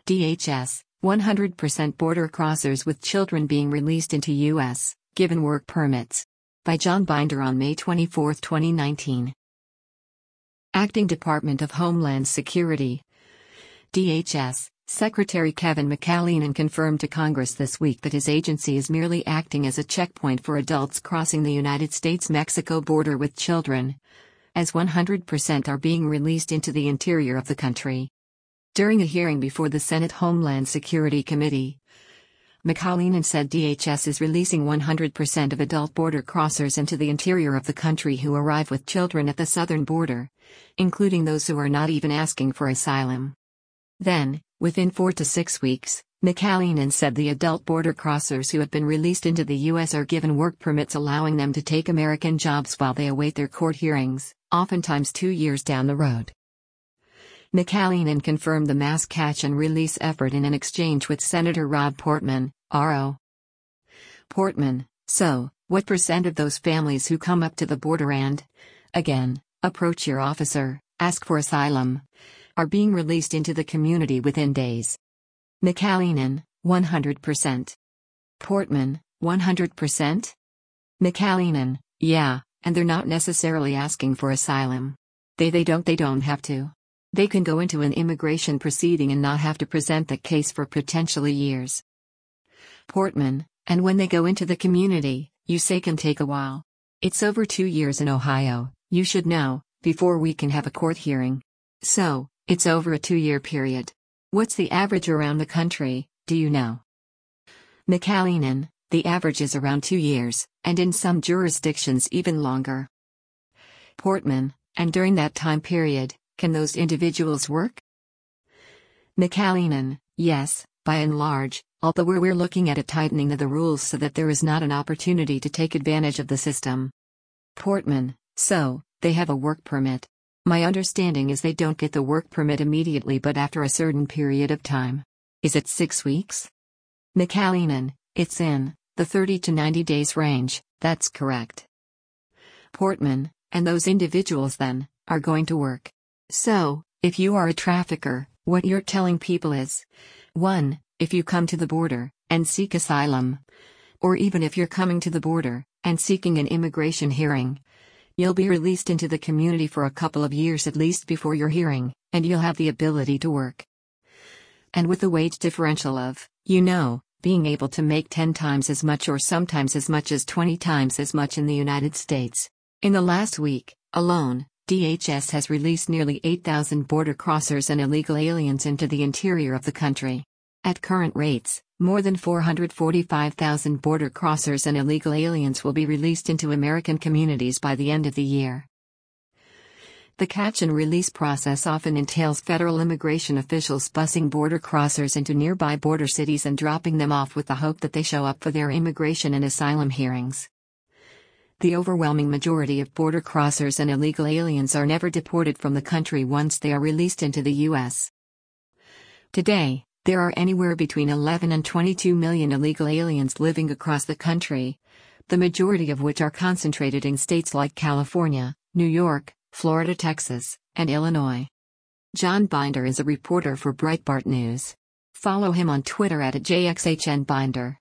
DHS, 100% border crossers with children being released into U.S., given work permits. By John Binder on May 24, 2019. Acting Department of Homeland Security DHS Secretary Kevin McAleenan confirmed to Congress this week that his agency is merely acting as a checkpoint for adults crossing the United States-Mexico border with children, as 100% are being released into the interior of the country. During a hearing before the Senate Homeland Security Committee, McAleenan said DHS is releasing 100% of adult border crossers into the interior of the country who arrive with children at the southern border, including those who are not even asking for asylum. Then, within 4 to 6 weeks, McAleenan said the adult border crossers who have been released into the U.S. are given work permits allowing them to take American jobs while they await their court hearings, oftentimes 2 years down the road. McAleenan confirmed the mass catch and release effort in an exchange with Senator Rob Portman, R.O. Portman: so, what percent of those families who come up to the border and, again, approach your officer, ask for asylum, are being released into the community within days? McAleenan: 100%. Portman: 100%? McAleenan: yeah, and they're not necessarily asking for asylum. They don't have to. They can go into an immigration proceeding and not have to present the case for potentially years. Portman: and when they go into the community, you say can take a while. It's over 2 years in Ohio, you should know, before we can have a court hearing. So, it's over a 2-year period. What's the average around the country, do you know? McAleenan: the average is around 2 years, and in some jurisdictions even longer. Portman: and during that time period, can those individuals work? McAleenan: yes, by and large, although we're looking at a tightening of the rules so that there is not an opportunity to take advantage of the system. Portman: so, they have a work permit. My understanding is they don't get the work permit immediately but after a certain period of time. Is it 6 weeks? McAleenan: it's in the 30 to 90 days range, that's correct. Portman: and those individuals then, are going to work. So, if you are a trafficker, what you're telling people is 1. If you come to the border and seek asylum, or even if you're coming to the border and seeking an immigration hearing, you'll be released into the community for a couple of years at least before your hearing, and you'll have the ability to work. And with the wage differential of, being able to make 10 times as much or sometimes as much as 20 times as much in the United States. In the last week, alone, DHS has released nearly 8,000 border crossers and illegal aliens into the interior of the country. At current rates, more than 445,000 border crossers and illegal aliens will be released into American communities by the end of the year. The catch and release process often entails federal immigration officials busing border crossers into nearby border cities and dropping them off with the hope that they show up for their immigration and asylum hearings. The overwhelming majority of border crossers and illegal aliens are never deported from the country once they are released into the U.S. Today, there are anywhere between 11 and 22 million illegal aliens living across the country, the majority of which are concentrated in states like California, New York, Florida, Texas, and Illinois. John Binder is a reporter for Breitbart News. Follow him on Twitter @JXHNBinder.